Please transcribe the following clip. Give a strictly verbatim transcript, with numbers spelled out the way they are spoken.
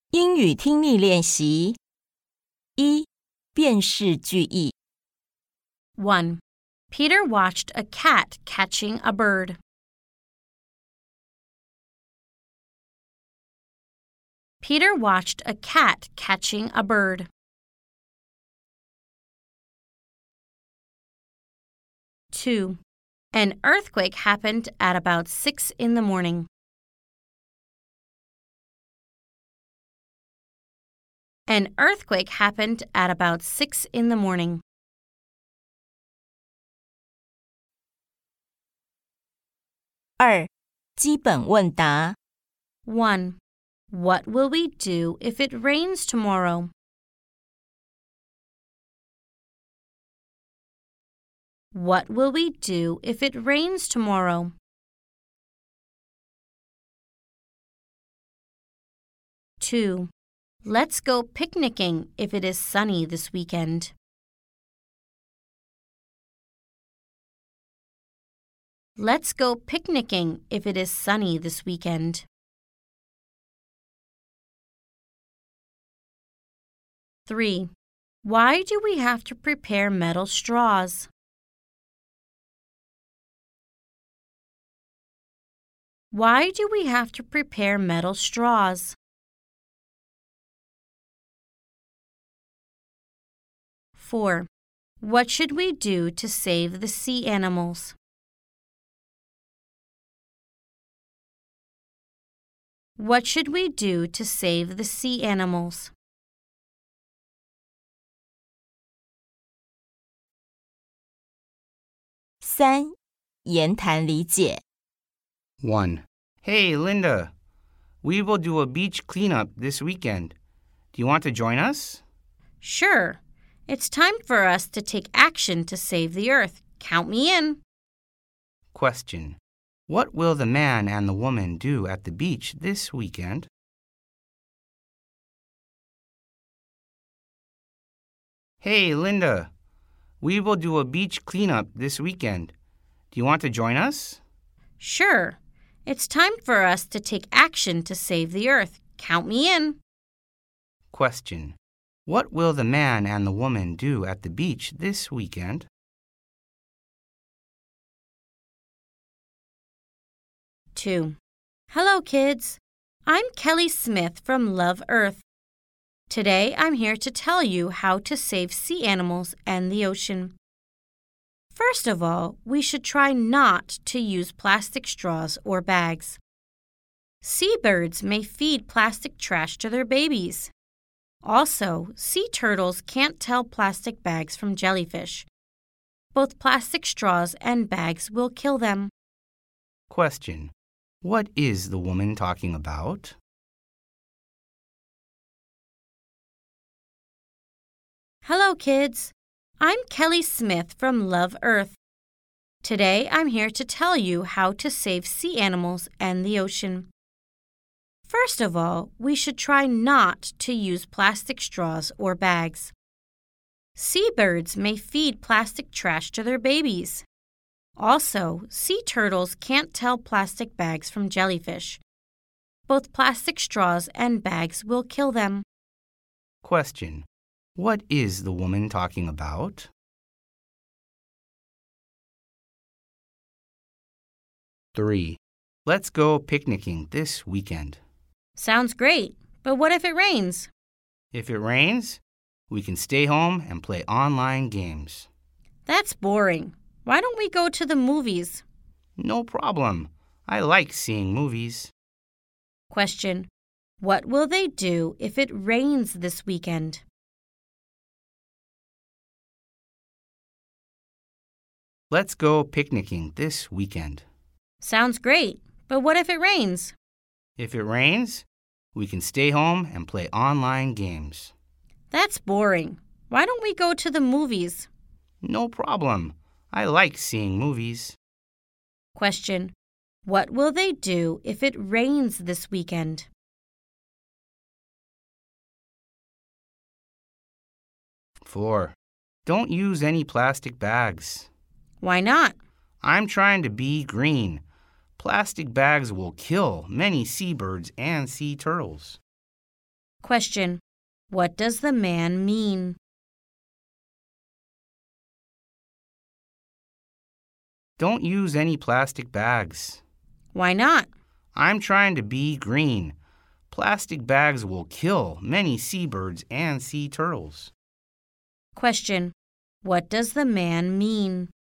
英语听力练习一、辨识句意。 one. Peter watched a cat catching a bird. Peter watched a cat catching a bird. two. An earthquake happened at about six in the morning. An earthquake happened at about six in the morning. 二、基本问答。 one. What will we do if it rains tomorrow? What will we do if it rains tomorrow? two. Let's go picnicking if it is sunny this weekend. Let's go picnicking if it is sunny this weekend. three. Why do we have to prepare metal straws? Why do we have to prepare metal straws? four. What should we do to save the sea animals? What should we do to save the sea animals? 三、言谈理解。 one. Hey, Linda. We will do a beach cleanup this weekend. Do you want to join us? Sure. It's time for us to take action to save the earth. Count me in. Question. What will the man and the woman do at the beach this weekend? Hey, Linda. We will do a beach cleanup this weekend. Do you want to join us? Sure. It's time for us to take action to save the earth. Count me in. Question. What will the man and the woman do at the beach this weekend? two. Hello, kids. I'm Kelly Smith from Love Earth. Today, I'm here to tell you how to save sea animals and the ocean. First of all, we should try not to use plastic straws or bags. Seabirds may feed plastic trash to their babies. Also, sea turtles can't tell plastic bags from jellyfish. Both plastic straws and bags will kill them. Question. What is the woman talking about? Hello, kids. I'm Kelly Smith from Love Earth. Today, I'm here to tell you how to save sea animals and the ocean. First of all, we should try not to use plastic straws or bags. Seabirds may feed plastic trash to their babies. Also, sea turtles can't tell plastic bags from jellyfish. Both plastic straws and bags will kill them. Question. What is the woman talking about? three. Let's go picnicking this weekend. Sounds great, but what if it rains? If it rains, we can stay home and play online games. That's boring. Why don't we go to the movies? No problem. I like seeing movies. Question. What will they do if it rains this weekend? Let's go picnicking this weekend. Sounds great, but what if it rains? If it rains, we can stay home and play online games. That's boring. Why don't we go to the movies? No problem. I like seeing movies. Question. What will they do if it rains this weekend? four. Don't use any plastic bags. Why not? I'm trying to be green. Plastic bags will kill many seabirds and sea turtles. Question. What does the man mean? Don't use any plastic bags. Why not? I'm trying to be green. Plastic bags will kill many seabirds and sea turtles. Question. What does the man mean?